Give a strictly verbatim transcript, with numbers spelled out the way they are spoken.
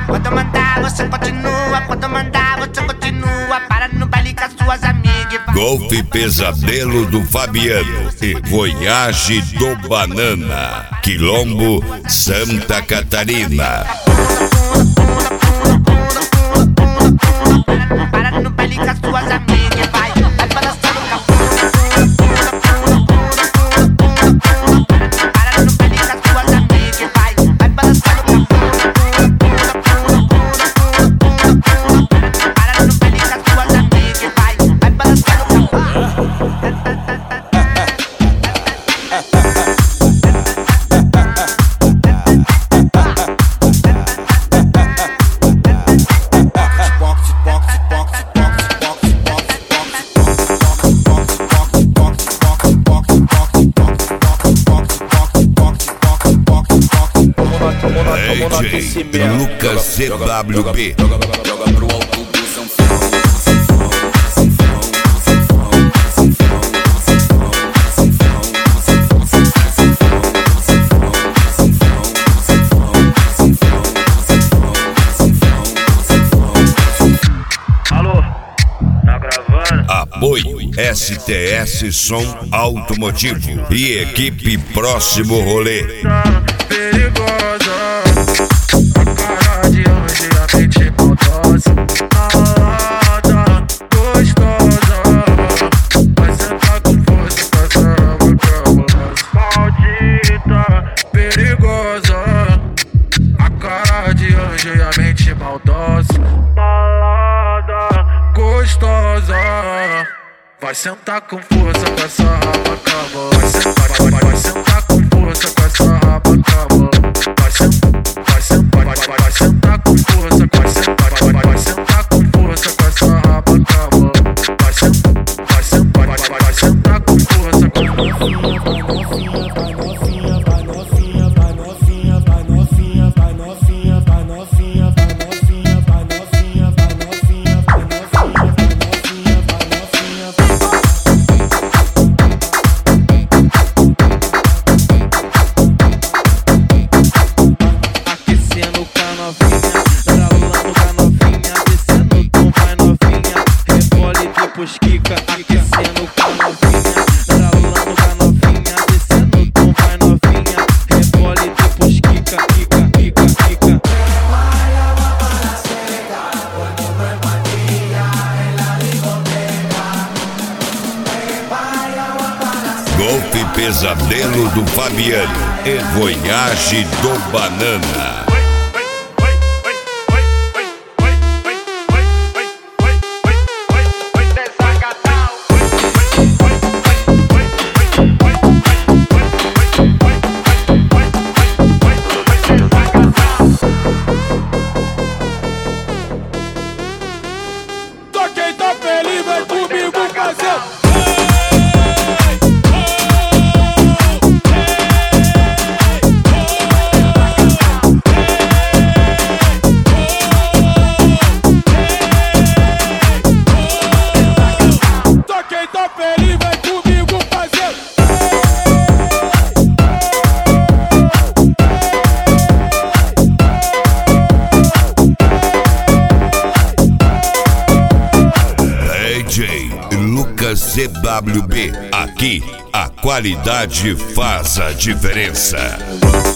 Quando eu mandar, você continua. Quando eu mandar, você continua. Para no baile com as suas amigas. Golpe Pesadelo do Fabiano e Voyage do Banana, Quilombo, Santa Catarina. Para no baile com as suas amigas. Vai, vai balançando o capô. Para no baile com as suas amigas. Vai, vai balançando o capô. Para no baile com as suas amigas. Vai, vai balançando o capô. D J Lucas C W B. Alô, tá gravando? Apoio S T S Som Automotivo e equipe Próximo Rolê. Perigosa, a cara de anjo e a mente maldosa. Malada, gostosa, vai sentar com força com essa boca malosa. Maldita, perigosa, a cara de anjo e a mente maldosa. Malada, gostosa, vai sentar com força com essa raba cama. Vai sentar, vai, vai, vai sentar com força com essa raba cama. Vai sentar, vai sentar, vai, vai, vai sentar com força, vai sentar, vai, vai, vai sentar com força com essa raba cama. Vai sentar, vai sentar, vai, vai, vai sentar com força com Kika, aquecendo com a novinha, ralando com a novinha, descendo o tom, vai novinha, rebole depois quica, quica, quica, quica. Golpe Pesadelo do Fabiano e Voyage do Banana. Quem tá feliz vem comigo fazer. Só quem tá feliz vem comigo fazer. D J Lucas C W B. Aqui a qualidade faz a diferença.